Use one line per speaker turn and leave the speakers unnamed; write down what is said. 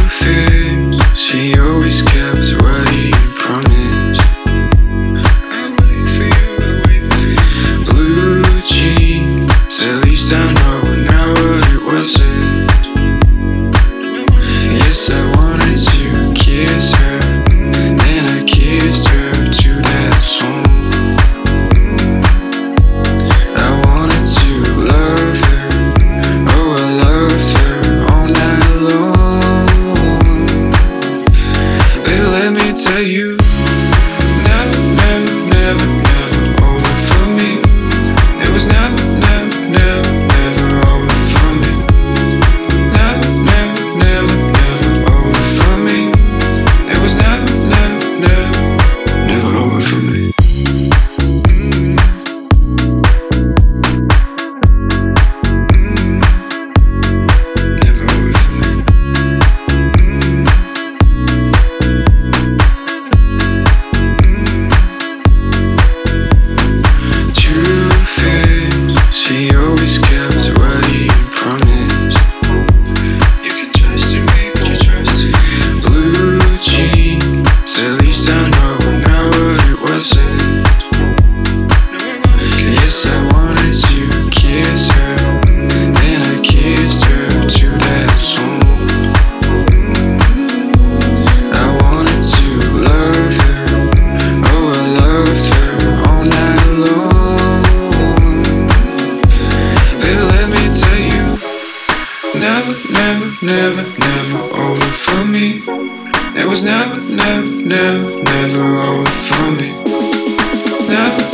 is, she always kept what he promised. I wait for you, I wait for you. Blue jeans, at least I know now what it wasn't. Yes, I wanted to kiss her, and I kissed her to that song. I wanted to love her, oh I loved her all night long. Baby, let me tell you, never, never, never, never over for me. It was never, never, never, never over for me. Never, never, never, never over for me. It was never, never, never, never over for me. Never over for me. Truth is, she always kept what he promised. You can trust her, baby, you trust her. Blue jeans, at least I know now what it wasn't. Yes, I wanted to kiss her, and I kissed her to that song. I wanted to love her, oh I loved her all night long. Baby, let me tell you, never, never, never, never over for me. It was never, never, never, never over for me. Never.